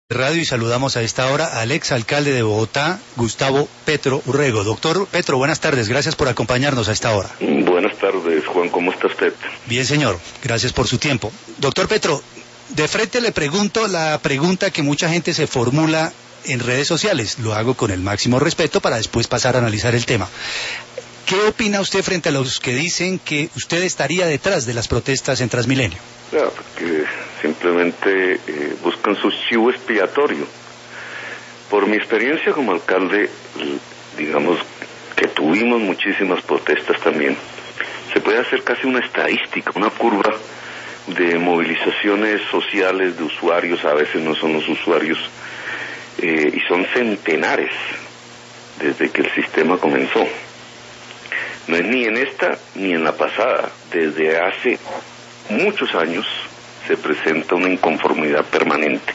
Radio y saludamos a esta hora al exalcalde de Bogotá, Gustavo Petro Urrego. Doctor Petro, buenas tardes, gracias por acompañarnos a esta hora. Buenas tardes, Juan, ¿cómo está usted? Bien, señor, gracias por su tiempo. Doctor Petro, de frente le pregunto la pregunta que mucha gente se formula en redes sociales. Lo hago con el máximo respeto para después pasar a analizar el tema. ¿Qué opina usted frente a los que dicen que usted estaría detrás de las protestas en Transmilenio? Claro, porque simplemente buscan su chivo expiatorio. Por mi experiencia como alcalde, digamos que tuvimos muchísimas protestas también. Se puede hacer casi una estadística, una curva de movilizaciones sociales de usuarios, a veces no son los usuarios, y son centenares desde que el sistema comenzó. No es ni en esta ni en la pasada, desde hace muchos años se presenta una inconformidad permanente.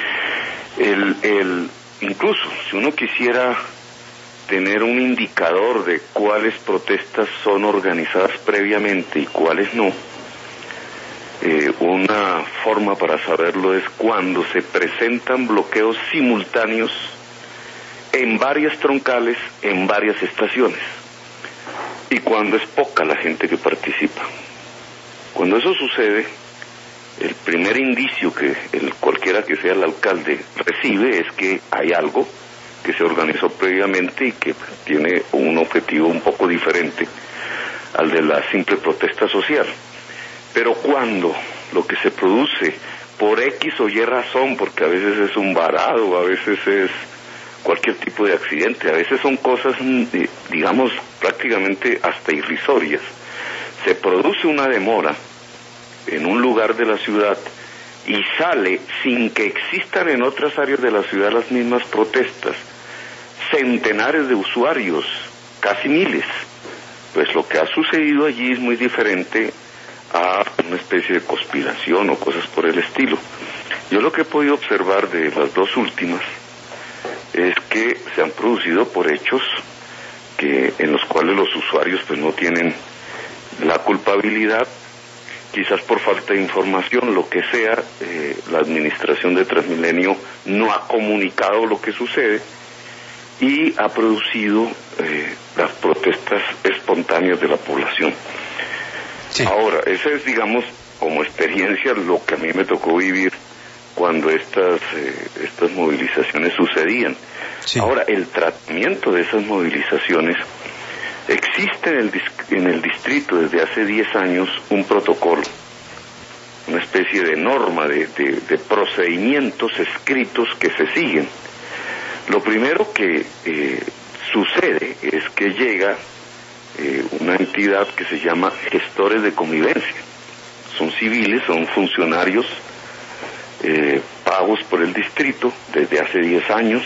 Incluso si uno quisiera tener un indicador de cuáles protestas son organizadas previamente y cuáles no, una forma para saberlo es cuando se presentan bloqueos simultáneos en varias troncales, en varias estaciones, y cuando es poca la gente que participa. Cuando eso sucede, el primer indicio que cualquiera que sea el alcalde recibe es que hay algo que se organizó previamente y que tiene un objetivo un poco diferente al de la simple protesta social. Pero cuando lo que se produce por X o Y razón, porque a veces es un varado, a veces es cualquier tipo de accidente, a veces son cosas, digamos, prácticamente hasta irrisorias, se produce una demora en un lugar de la ciudad y sale sin que existan en otras áreas de la ciudad las mismas protestas, centenares de usuarios, casi miles, pues lo que ha sucedido allí es muy diferente a una especie de conspiración o cosas por el estilo. Yo lo que he podido observar de las dos últimas es que se han producido por hechos en los cuales los usuarios pues no tienen la culpabilidad, quizás por falta de información, lo que sea, la administración de Transmilenio no ha comunicado lo que sucede y ha producido las protestas espontáneas de la población. Sí. Ahora, esa es, digamos, como experiencia lo que a mí me tocó vivir cuando estas movilizaciones sucedían. Sí. Ahora, el tratamiento de esas movilizaciones, existe en el distrito desde hace 10 años un protocolo, una especie de norma, de procedimientos escritos que se siguen. Lo primero que sucede es que llega una entidad que se llama gestores de convivencia. Son civiles, son funcionarios pagos por el distrito desde hace 10 años,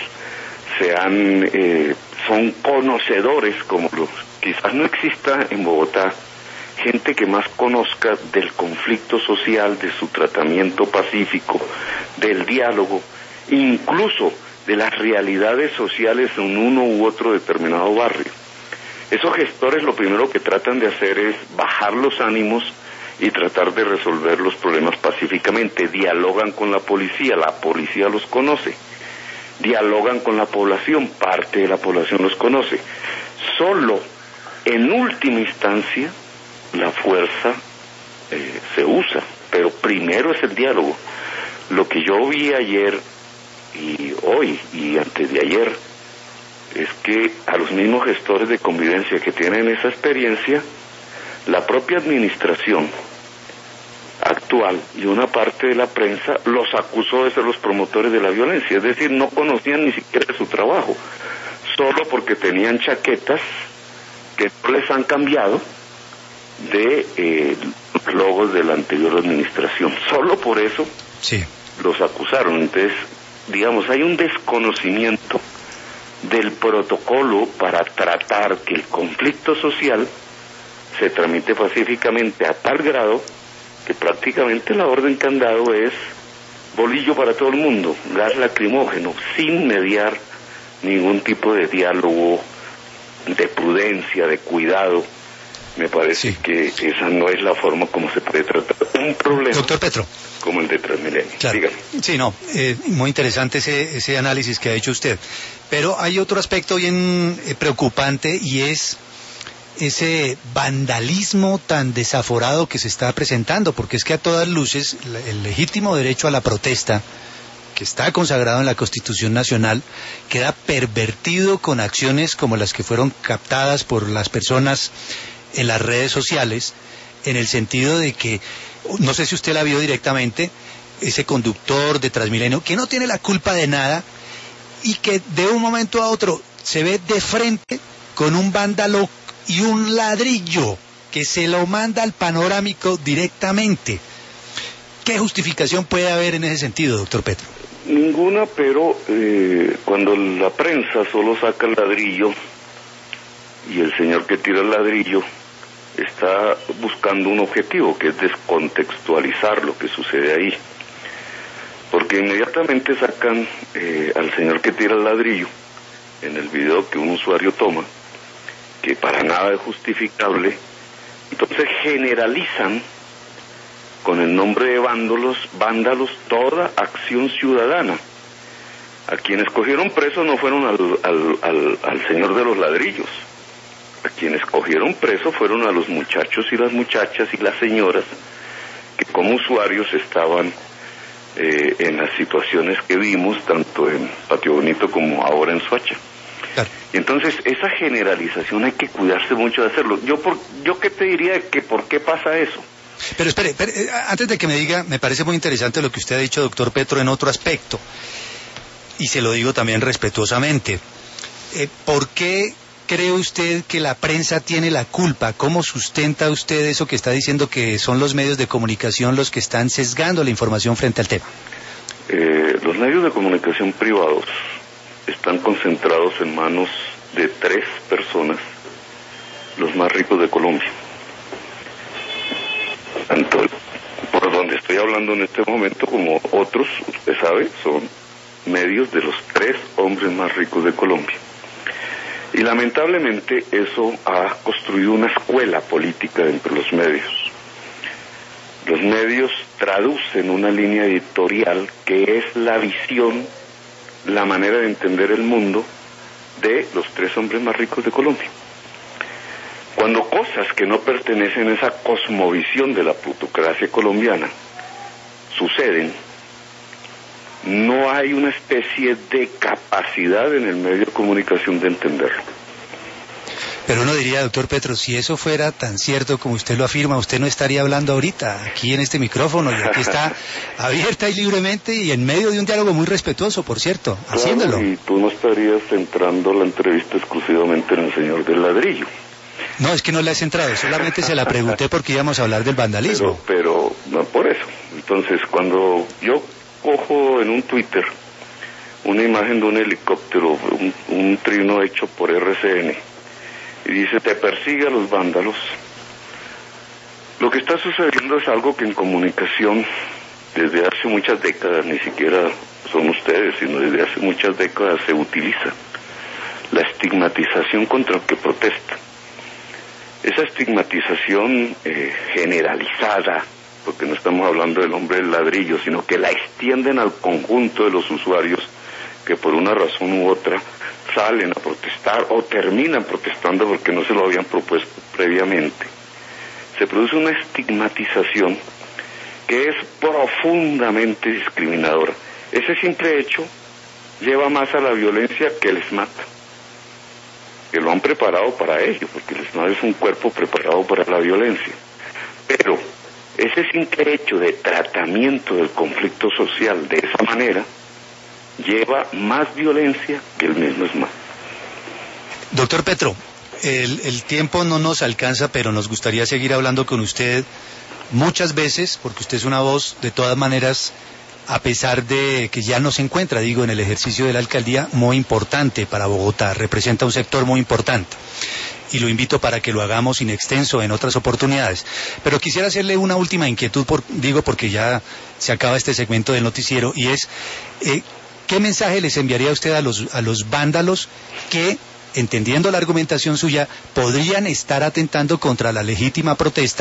son conocedores, como quizás no exista en Bogotá gente que más conozca del conflicto social, de su tratamiento pacífico, del diálogo, incluso de las realidades sociales en uno u otro determinado barrio. Esos gestores lo primero que tratan de hacer es bajar los ánimos y tratar de resolver los problemas pacíficamente. Dialogan con la policía los conoce. Dialogan con la población, parte de la población los conoce. Solo en última instancia la fuerza se usa, pero primero es el diálogo. Lo que yo vi ayer y hoy y antes de ayer es que a los mismos gestores de convivencia que tienen esa experiencia, la propia administración actual y una parte de la prensa los acusó de ser los promotores de la violencia, es decir, no conocían ni siquiera su trabajo, solo porque tenían chaquetas que no les han cambiado de logos de la anterior administración, solo por eso sí los acusaron. Entonces, digamos, hay un desconocimiento del protocolo para tratar que el conflicto social se tramite pacíficamente a tal grado que prácticamente la orden que han dado es bolillo para todo el mundo, gas lacrimógeno, sin mediar ningún tipo de diálogo, de prudencia, de cuidado. Me parece que esa no es la forma como se puede tratar un problema. Doctor Petro. como el de Transmilenio. Claro. Dígame. Sí, no, muy interesante ese análisis que ha hecho usted. Pero hay otro aspecto bien preocupante y es ese vandalismo tan desaforado que se está presentando, porque es que a todas luces el legítimo derecho a la protesta, que está consagrado en la Constitución Nacional, queda pervertido con acciones como las que fueron captadas por las personas en las redes sociales, en el sentido de que, no sé si usted la vio directamente, ese conductor de Transmilenio, que no tiene la culpa de nada, y que de un momento a otro se ve de frente con un vándalo y un ladrillo que se lo manda al panorámico directamente. ¿Qué justificación puede haber en ese sentido, doctor Petro? Ninguna, pero cuando la prensa solo saca el ladrillo y el señor que tira el ladrillo está buscando un objetivo, que es descontextualizar lo que sucede ahí. Porque inmediatamente sacan al señor que tira el ladrillo en el video que un usuario toma, que para nada es justificable, entonces generalizan con el nombre de vándalos toda acción ciudadana. A quienes cogieron preso no fueron al señor de los ladrillos, a quienes cogieron preso fueron a los muchachos y las muchachas y las señoras que como usuarios estaban en las situaciones que vimos tanto en Patio Bonito como ahora en Soacha. Claro. Y entonces esa generalización hay que cuidarse mucho de hacerlo. Yo qué te diría que por qué pasa eso. Pero espere, antes de que me diga, me parece muy interesante lo que usted ha dicho, doctor Petro, en otro aspecto, y se lo digo también respetuosamente. ¿Por qué cree usted que la prensa tiene la culpa? ¿Cómo sustenta usted eso que está diciendo, que son los medios de comunicación los que están sesgando la información frente al tema? Los medios de comunicación privados están concentrados en manos de 3 personas, los más ricos de Colombia. Tanto por donde estoy hablando en este momento como otros, usted sabe, son medios de los 3 hombres más ricos de Colombia. Y lamentablemente eso ha construido una escuela política entre los medios. Los medios traducen una línea editorial que es la visión, la manera de entender el mundo de los 3 hombres más ricos de Colombia. Cuando cosas que no pertenecen a esa cosmovisión de la plutocracia colombiana suceden, no hay una especie de capacidad en el medio de comunicación de entenderlo. Pero uno diría, doctor Petro, si eso fuera tan cierto como usted lo afirma, usted no estaría hablando ahorita aquí en este micrófono, y aquí está abierta y libremente y en medio de un diálogo muy respetuoso, por cierto, claro, haciéndolo. Y tú no estarías centrando la entrevista exclusivamente en el señor del ladrillo. No, es que no la he centrado, solamente se la pregunté porque íbamos a hablar del vandalismo. Pero no por eso. Entonces, cuando yo cojo en un Twitter una imagen de un helicóptero, un trino hecho por RCN, y dice, te persigue a los vándalos, lo que está sucediendo es algo que en comunicación desde hace muchas décadas, ni siquiera son ustedes, sino desde hace muchas décadas se utiliza: la estigmatización contra el que protesta. Esa estigmatización generalizada, porque no estamos hablando del hombre del ladrillo, sino que la extienden al conjunto de los usuarios que por una razón u otra salen a protestar o terminan protestando porque no se lo habían propuesto previamente. Se produce una estigmatización que es profundamente discriminadora. Ese simple hecho lleva más a la violencia que el SMAT, que lo han preparado para ello, porque el SMAT es un cuerpo preparado para la violencia. Pero ese simple hecho de tratamiento del conflicto social de esa manera lleva más violencia que el mismo SMAT. Doctor Petro, el tiempo no nos alcanza, pero nos gustaría seguir hablando con usted muchas veces, porque usted es una voz, de todas maneras, a pesar de que ya no se encuentra, digo, en el ejercicio de la alcaldía, muy importante para Bogotá, representa un sector muy importante. Y lo invito para que lo hagamos in extenso en otras oportunidades. Pero quisiera hacerle una última inquietud, porque ya se acaba este segmento del noticiero, y es, ¿qué mensaje les enviaría usted a los vándalos que, entendiendo la argumentación suya, podrían estar atentando contra la legítima protesta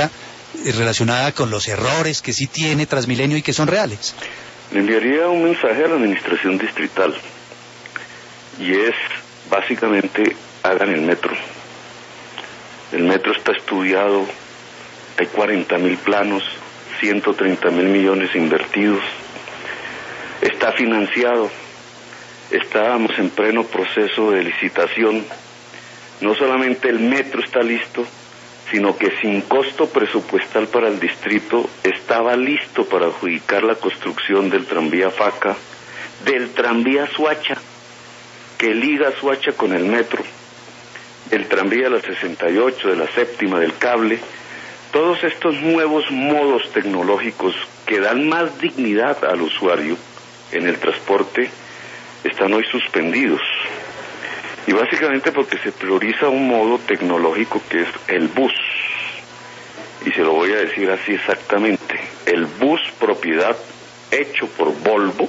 relacionada con los errores que sí tiene Transmilenio y que son reales? Le enviaría un mensaje a la administración distrital, y es básicamente: hagan el metro. El metro está estudiado, hay 40.000 planos, 130.000 millones invertidos, está financiado, estábamos en pleno proceso de licitación. No solamente el metro está listo, sino que sin costo presupuestal para el distrito estaba listo para adjudicar la construcción del tranvía Faca, del tranvía Suacha, que liga Suacha con el metro, del tranvía de la 68, de la séptima, del cable. Todos estos nuevos modos tecnológicos que dan más dignidad al usuario en el transporte están hoy suspendidos. Y básicamente porque se prioriza un modo tecnológico que es el bus. Y se lo voy a decir así exactamente: el bus propiedad hecho por Volvo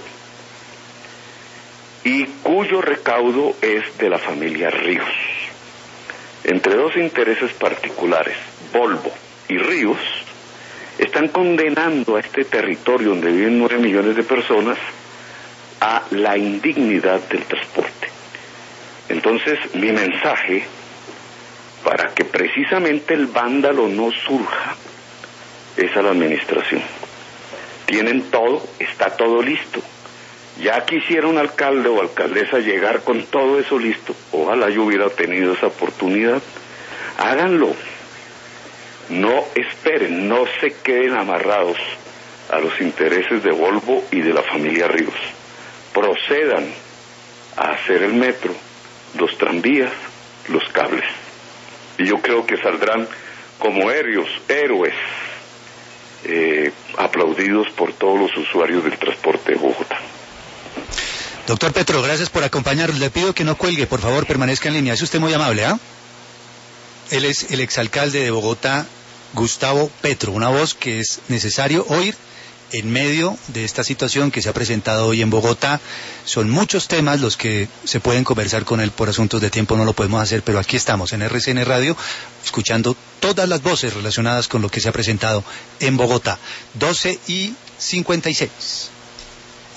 y cuyo recaudo es de la familia Ríos. Entre dos intereses particulares, Volvo y Ríos, están condenando a este territorio donde viven 9 millones de personas a la indignidad del transporte. Entonces, mi mensaje, para que precisamente el vándalo no surja, es a la administración. Tienen todo, está todo listo. Ya quisiera un alcalde o alcaldesa llegar con todo eso listo. Ojalá yo hubiera tenido esa oportunidad. Háganlo. No esperen, no se queden amarrados a los intereses de Volvo y de la familia Ríos. Procedan a hacer el metro, los tranvías, los cables. Y yo creo que saldrán como héroes, aplaudidos por todos los usuarios del transporte de Bogotá. Doctor Petro, gracias por acompañarnos. Le pido que no cuelgue, por favor, permanezca en línea. Es usted muy amable, ¿ah? Él es el exalcalde de Bogotá, Gustavo Petro, una voz que es necesario oír en medio de esta situación que se ha presentado hoy en Bogotá. Son muchos temas los que se pueden conversar con él. Por asuntos de tiempo no lo podemos hacer, pero aquí estamos en RCN Radio, escuchando todas las voces relacionadas con lo que se ha presentado en Bogotá. 12:56.